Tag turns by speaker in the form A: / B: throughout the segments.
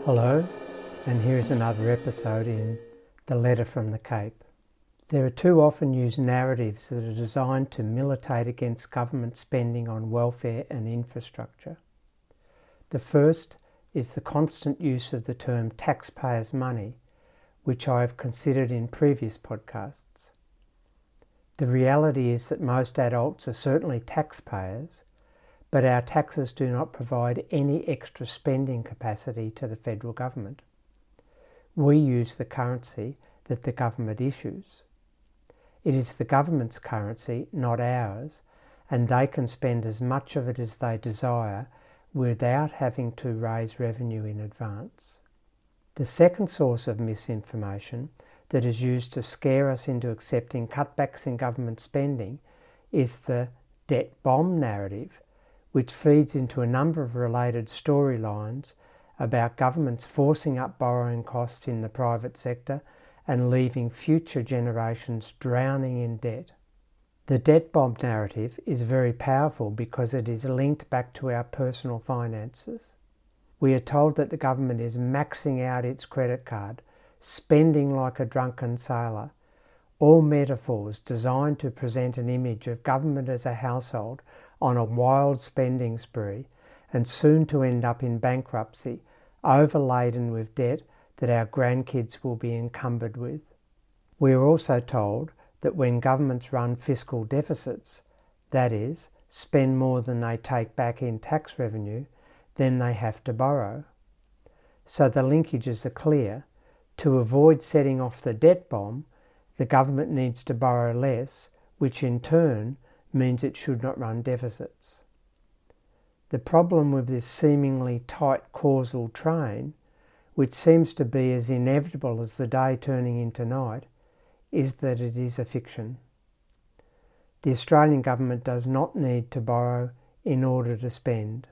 A: Hello, and here's another episode in The Letter from the Cape. There are two often used narratives that are designed to militate against government spending on welfare and infrastructure. The first is the constant use of the term taxpayers' money, which I have considered in previous podcasts. The reality is that most adults are certainly taxpayers, but our taxes do not provide any extra spending capacity to the federal government. We use the currency that the government issues. It is the government's currency, not ours, and they can spend as much of it as they desire without having to raise revenue in advance. The second source of misinformation that is used to scare us into accepting cutbacks in government spending is the debt bomb narrative, which feeds into a number of related storylines about governments forcing up borrowing costs in the private sector and leaving future generations drowning in debt. The debt bomb narrative is very powerful because it is linked back to our personal finances. We are told that the government is maxing out its credit card, spending like a drunken sailor, all metaphors designed to present an image of government as a household on a wild spending spree and soon to end up in bankruptcy, overladen with debt that our grandkids will be encumbered with. We are also told that when governments run fiscal deficits, that is, spend more than they take back in tax revenue, then they have to borrow. So the linkages are clear. To avoid setting off the debt bomb, the government needs to borrow less, which in turn means it should not run deficits. The problem with this seemingly tight causal train, which seems to be as inevitable as the day turning into night, is that it is a fiction. The Australian government does not need to borrow in order to spend.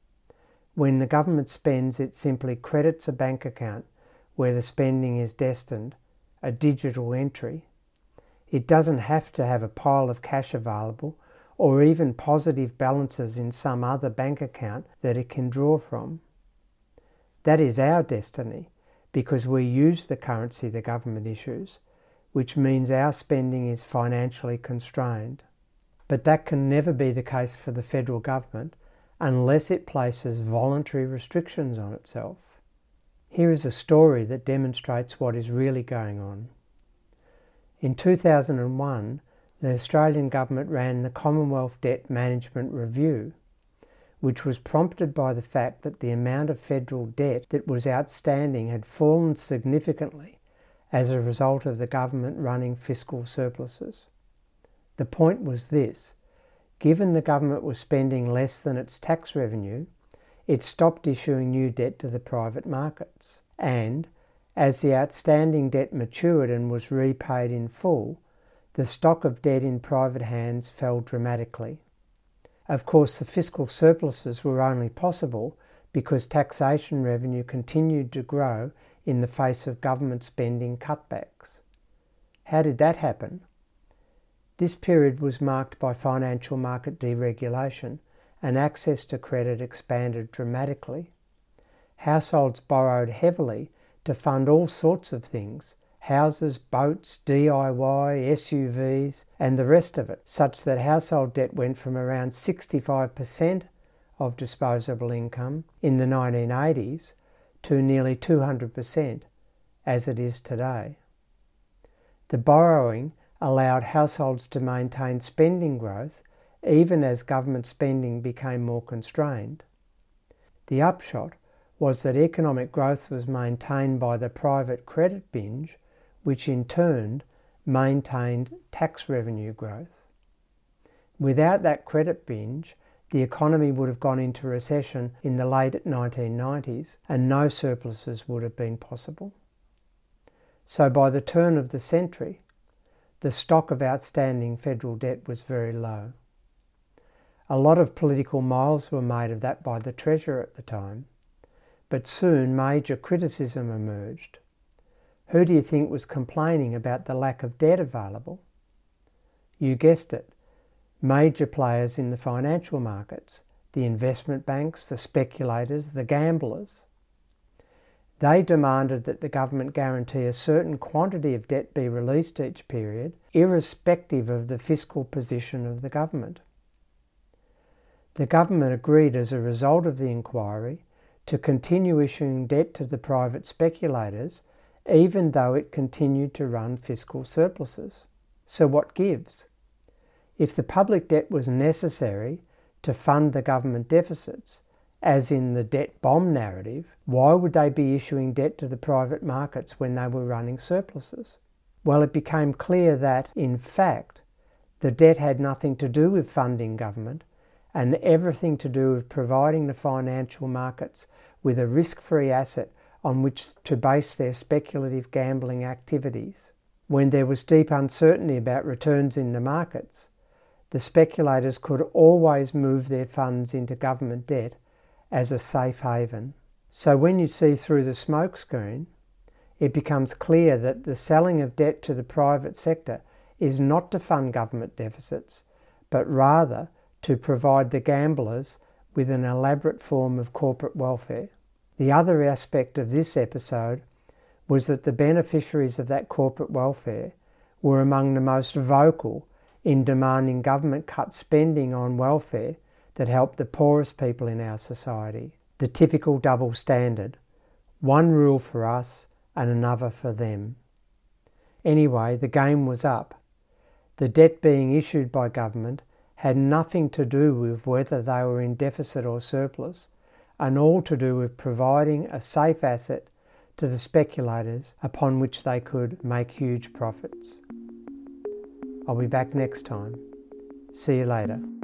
A: When the government spends, it simply credits a bank account where the spending is destined, a digital entry. It doesn't have to have a pile of cash available or even positive balances in some other bank account that it can draw from. That is our destiny because we use the currency the government issues, which means our spending is financially constrained. But that can never be the case for the federal government unless it places voluntary restrictions on itself. Here is a story that demonstrates what is really going on. In 2001, the Australian government ran the Commonwealth Debt Management Review, which was prompted by the fact that the amount of federal debt that was outstanding had fallen significantly as a result of the government running fiscal surpluses. The point was this: given the government was spending less than its tax revenue, it stopped issuing new debt to the private markets. And, as the outstanding debt matured and was repaid in full, the stock of debt in private hands fell dramatically. Of course, the fiscal surpluses were only possible because taxation revenue continued to grow in the face of government spending cutbacks. How did that happen? This period was marked by financial market deregulation, and access to credit expanded dramatically. Households borrowed heavily to fund all sorts of things: houses, boats, DIY, SUVs, and the rest of it, such that household debt went from around 65% of disposable income in the 1980s to nearly 200% as it is today. The borrowing allowed households to maintain spending growth even as government spending became more constrained. The upshot was that economic growth was maintained by the private credit binge, which in turn maintained tax revenue growth. Without that credit binge, the economy would have gone into recession in the late 1990s and no surpluses would have been possible. So by the turn of the century, the stock of outstanding federal debt was very low. A lot of political miles were made of that by the Treasurer at the time, but soon major criticism emerged. Who do you think was complaining about the lack of debt available? You guessed it, major players in the financial markets, the investment banks, the speculators, the gamblers. They demanded that the government guarantee a certain quantity of debt be released each period, irrespective of the fiscal position of the government. The government agreed as a result of the inquiry to continue issuing debt to the private speculators, even though it continued to run fiscal surpluses. So what gives? If the public debt was necessary to fund the government deficits, as in the debt bomb narrative, why would they be issuing debt to the private markets when they were running surpluses? Well, it became clear that, in fact, the debt had nothing to do with funding government and everything to do with providing the financial markets with a risk-free asset on which to base their speculative gambling activities. When there was deep uncertainty about returns in the markets, the speculators could always move their funds into government debt as a safe haven. So when you see through the smokescreen, it becomes clear that the selling of debt to the private sector is not to fund government deficits, but rather to provide the gamblers with an elaborate form of corporate welfare. The other aspect of this episode was that the beneficiaries of that corporate welfare were among the most vocal in demanding government cut spending on welfare that helped the poorest people in our society. The typical double standard, one rule for us and another for them. Anyway, the game was up. The debt being issued by government had nothing to do with whether they were in deficit or surplus, and all to do with providing a safe asset to the speculators upon which they could make huge profits. I'll be back next time. See you later.